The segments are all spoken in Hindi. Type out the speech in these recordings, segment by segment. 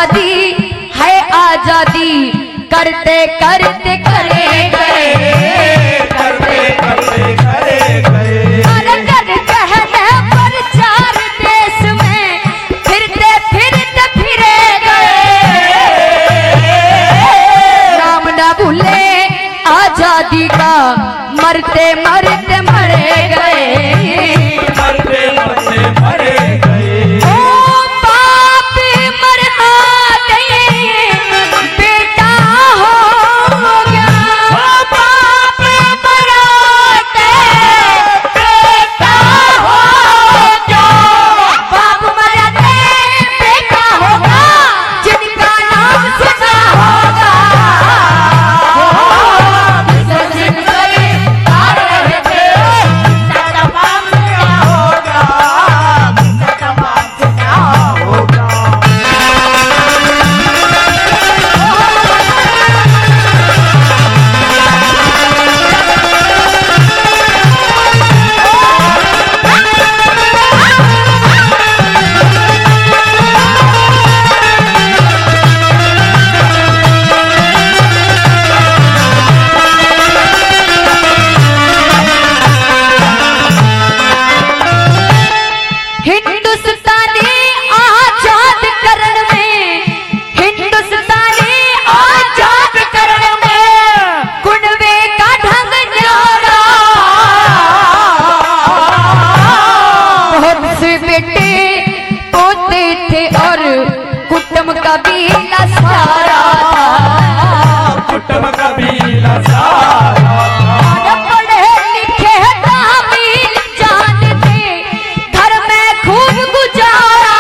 आजादी है आजादी करते करते करे गए, करते करते करे गए। अरगर कहने पर चार देश में फिरते फिरते फिरे गए। नाम न भूले आजादी का मरते मरते मरे गए, मरते मरते मरे गए। ओ बाप मरना नहीं बेटा हो गया, ओ बाप मराते बेटा हो गया। बाप मरते बेटा होगा जिनका नाम सुना होगा। जिन गए तार रहे थे, सदा बाप सुना होगा, सदा बाप सुना होगा। हिंदुस्तानी आजाद करण में, हिंदुस्तानी आजाद करण में कुनबे का ढंग न्यारा। बहुत से बेटे पोते थे और कुटुंब का बीला सारा था। कुटुंब कबीला सारा और पढ़े लिखे तामील जानते घर में खूब गुजारा।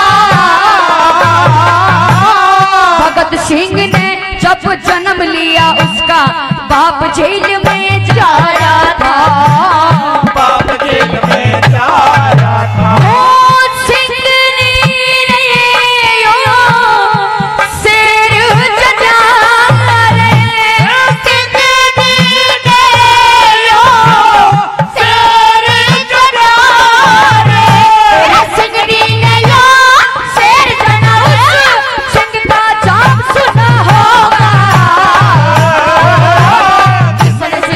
भगत सिंह ने जब जन्म लिया उसका बाप जेल में जा रहा था। बाप जेल में जा रहा था। ओ सिंघनी ने यो शेर जजा रे, सिंघनी ने यो शेर जगा रे। सिंघनी ने यो शेर जना उस सिंह का जाम सुना होगा। जिसने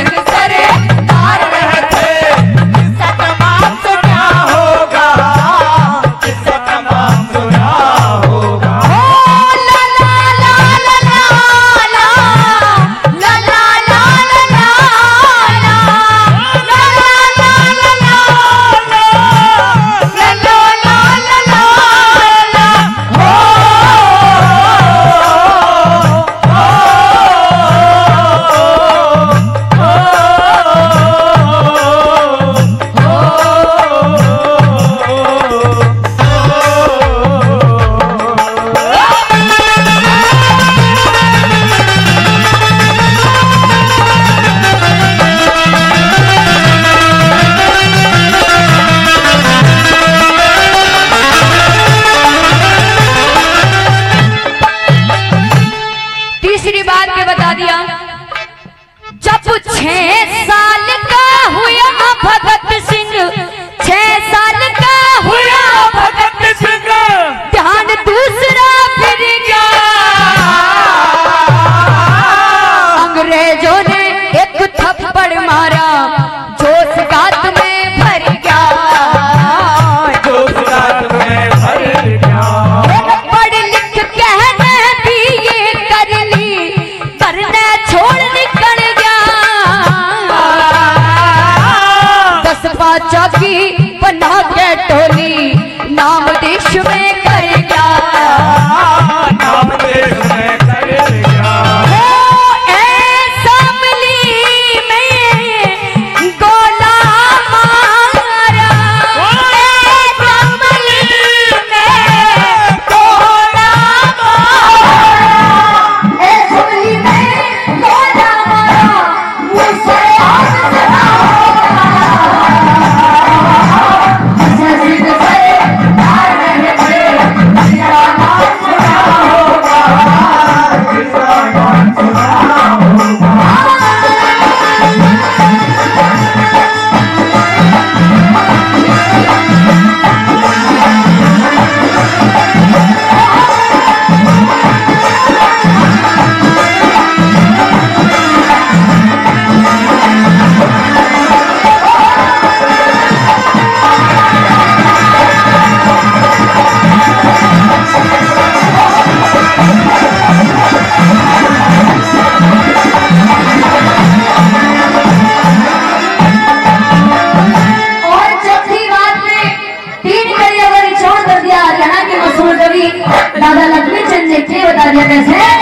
कैसे